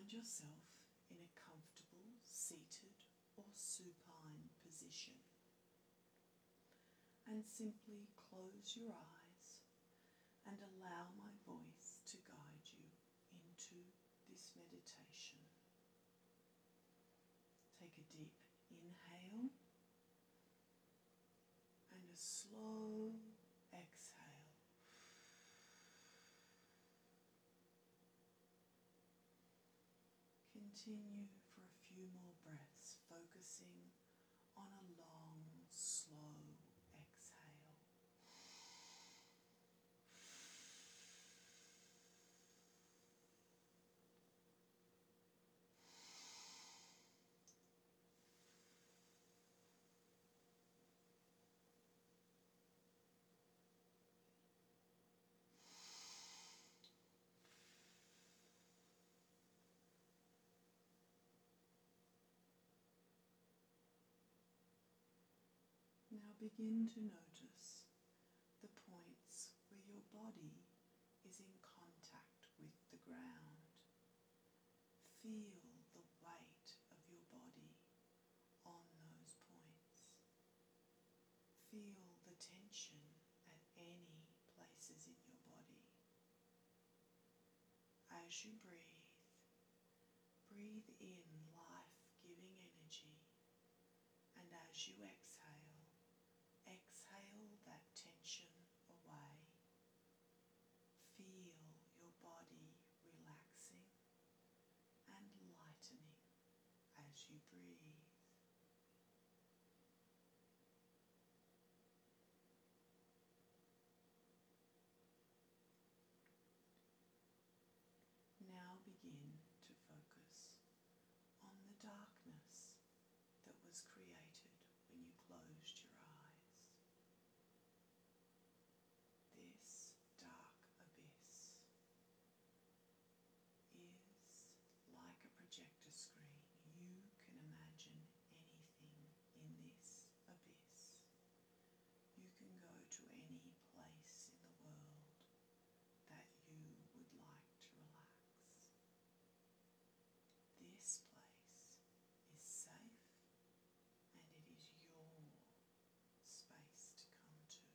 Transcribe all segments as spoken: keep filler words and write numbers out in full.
Find yourself in a comfortable seated or supine position and simply close your eyes and allow my voice to guide you into this meditation. Take a deep inhale and a slow exhale. Continue for a few more breaths, focusing on a long, slow exhale. Now begin to notice the points where your body is in contact with the ground. Feel the weight of your body on those points. Feel the tension at any places in your body. As you breathe, breathe in life-giving energy, and as you exhale, exhale that tension away. Feel your body relaxing and lightening as you breathe. Now begin to focus on the darkness that was created when you closed your eyes. This dark abyss is like a projector screen. You can imagine anything in this abyss. You can go to any place in the world that you would like to relax. This place is safe and it is your space to come to.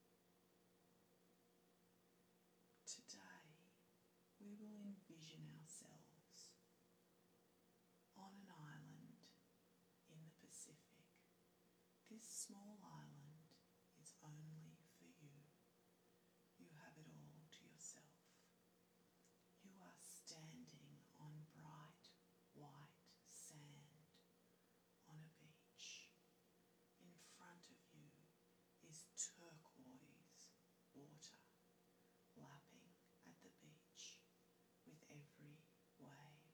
Today, we will envision ourselves on an island in the Pacific. This small island is only for you. You have it all to yourself. You are standing on bright white sand on a beach. In front of you is turquoise water lapping at the beach with every wave.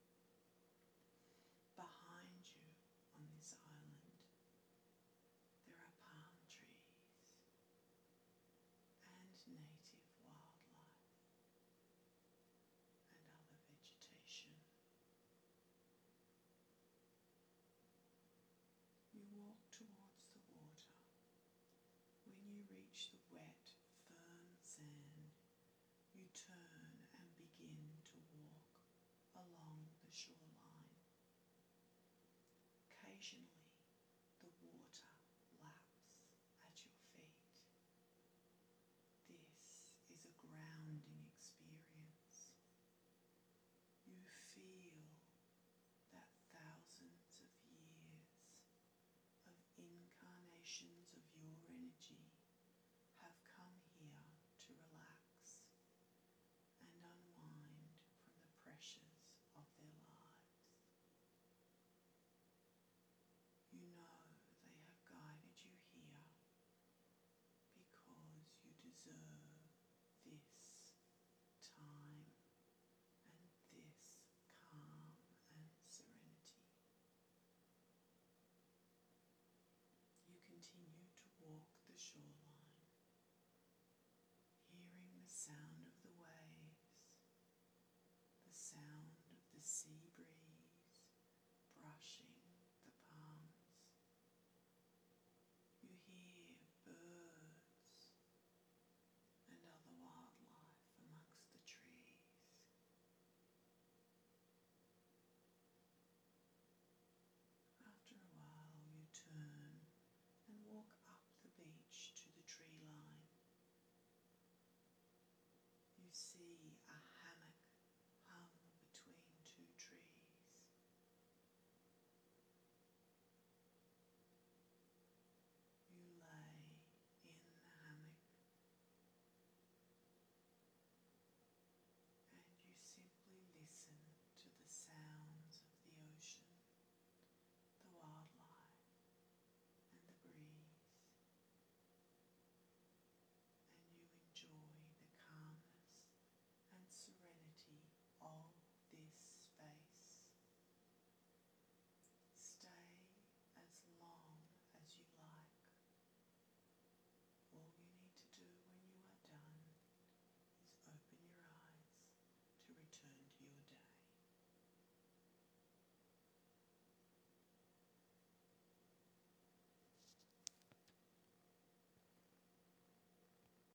Behind you on this island, there are palm trees and native wildlife and other vegetation. You walk towards the water. When you reach the wet, firm sand, you turn and begin to walk along the shoreline. Occasionally,